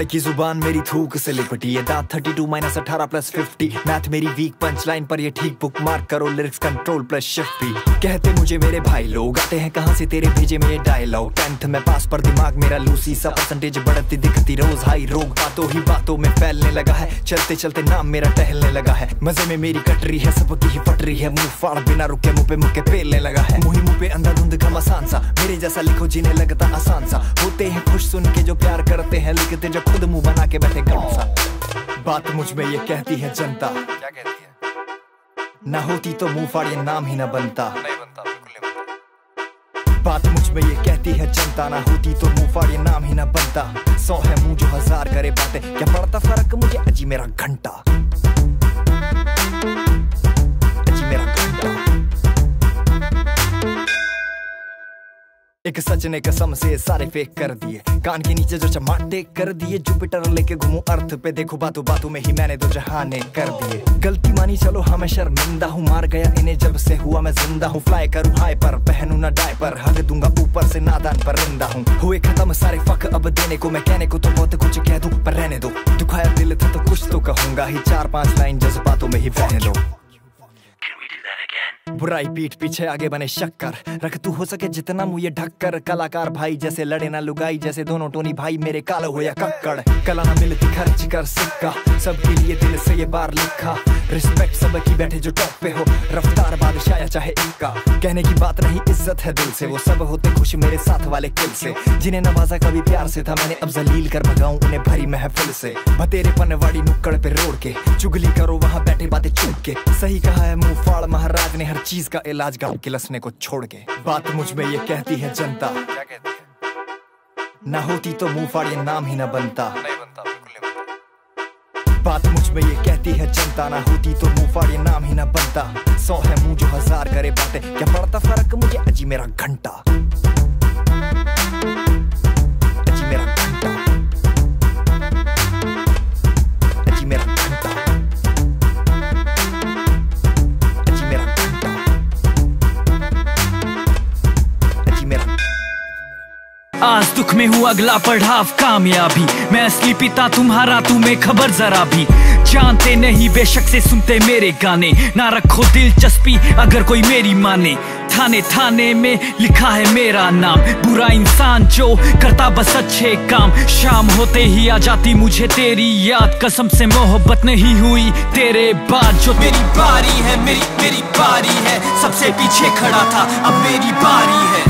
की जुबान मेरी थूक से लिपटी है, दांत 32 माइनस 18 प्लस 50। मैथ मेरी वीक, पंच लाइन पर ये ठीक, बुक मार्क करो, लिरिक्स कंट्रोल प्लस शिफ्ट भी। कहते मुझे मेरे भाई लोग, आते हैं कहाँ से तेरे भेजे में ये डायलॉग। 10th में पास पर दिमाग मेरा लूसी सा, परसेंटेज बढ़ती दिखती रोज हाई। रोग बातों ही बातों में फैलने लगा है, चलते चलते नाम मेरा टहलने लगा है। मजे में मेरी कटरी है, सबकी ही पटरी है, मुंह फाड़ बिना रुके मुंह पे मुक्के पेलने लगा है। मुंह पे अंधाधुंध का मसान सा, मेरे जैसा लिखो जिन्हें लगता आसान सा। होते हैं खुश सुन के जो प्यार करते हैं, लिखते जो खुद मुंह बना के बैठे गम सा। बात मुझ में ये कहती है जनता, क्या कहती है? ना होती तो मुंह फाड़ ये नाम ही ना बनता। नहीं बनता, बिल्कुल नहीं बनता। बात मुझ में ये कहती है जनता, ना होती तो मुंह फाड़ ये नाम ही ना बनता। 100 है मुंह जो 1000 करे बातें, क्या पड़ता फर्क मुझे अजी मेरा घंटा। एक सच ने कसम से सारे फेक कर दिए, कान के नीचे जो चमाटे कर दिए। जुपिटर लेके घूमूं अर्थ पे, देखो बातों बातों में ही मैंने दो जहाने कर दिए। गलती मानी चलो हाँ मैं शर्मिंदा हूँ, मार गया इन्हें जब से हुआ मैं जिंदा हूँ। फ्लाई करूँ हाई पर, पहनूं ना डायपर, हग दूंगा ऊपर से नादान पर रिंदा हूँ। हुए खत्म सारे फक अब देने को, मैं कहने को तो बहुत कुछ कह दूं पर रहने दो। दुखाया दिल था तो कुछ तो कहूंगा ही, 4-5 लाइन जज्बातों में ही बहने दो। बुराई पीठ पीछे आगे बने शक्कर, रख तू हो सके जितना मुंह ये ढक्कर। कलाकार भाई जैसे लड़े ना लुगाई, जैसे दोनों टोनी भाई मेरे कालो हो या कक्कड़। कला ना मिलती खर्च कर सिक्का, सबके लिए दिल से ये बार लिखा। रिस्पेक्ट सबकी बैठे जो टॉप पे हो, रफ्तार बादशाह या चाहे इक्का। कहने की बात नहीं इज्जत है दिल से, वो सब होते खुश मेरे साथ वाले किल से। जिन्हें नवाजा कभी प्यार से था, मैंने अब जलील कर भगाऊं उन्हें भरी महफिल से। बतेरे पनवाड़ी नुक्कड़ पे रोड़ के, चुगली करो वहाँ बैठे बातें चुप के। सही कहा है मुंह फाड़ महाराज ने, हर चीज का इलाज गाँव के लसने को छोड़ के। बात मुझ में ये कहती है जनता, क्या कहती है? ना होती तो मुंह फाड़ ये नाम ही ना बनता। नहीं बनता, बिल्कुल नहीं बनता। बात मुझ में ये कहती है जनता, ना होती तो मुंह फाड़ ये नाम ही ना बनता। 100 है मुंह जो 1000 करे बातें, क्या पड़ता फर्क मुझे अजी मेरा घंटा। अजी मेरा घंटा, अजी मेरा घंटा, अजी मेरा घंटा, अजी मेरा। आज दुख में हूँ अगला पड़ाव कामयाबी, मैं असली पिता तुम्हारा तुम्हें खबर जरा भी। जानते नहीं बेशक से सुनते मेरे गाने, ना रखो दिलचस्पी अगर कोई मेरी माने। थाने थाने में लिखा है मेरा नाम, बुरा इंसान जो करता बस अच्छे काम। शाम होते ही आ जाती मुझे तेरी याद, कसम से मोहब्बत नहीं हुई तेरे बाद। जो मेरी बारी है, मेरी बारी है, सबसे पीछे खड़ा था अब मेरी बारी है।